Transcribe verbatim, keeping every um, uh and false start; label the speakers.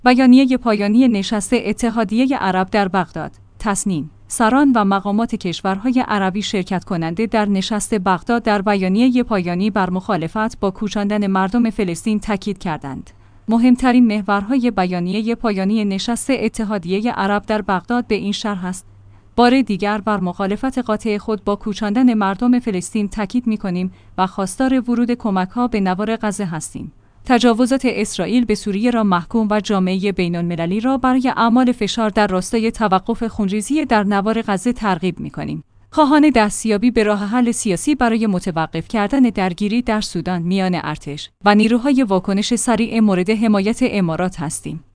Speaker 1: بیانیه پایانی نشست اتحادیه عرب در بغداد. تصنیم: سران و مقامات کشورهای عربی شرکت کننده در نشست بغداد در بیانیه پایانی بر مخالفت با کوچاندن مردم فلسطین تاکید کردند. مهمترین محورهای بیانیه پایانی نشست اتحادیه عرب در بغداد به این شرح است: بار دیگر بر مخالفت قاطع خود با کوچاندن مردم فلسطین تاکید می‌کنیم و خواستار ورود کمک‌ها به نوار غزه هستیم. تجاوزات اسرائیل به سوریه را محکوم و جامعه بین‌المللی را برای اعمال فشار در راستای توقف خونریزی در نوار غزه ترغیب می‌کنیم. خواهان دستیابی به راه حل سیاسی برای متوقف کردن درگیری در سودان میان ارتش و نیروهای واکنش سریع مورد حمایت امارات هستیم.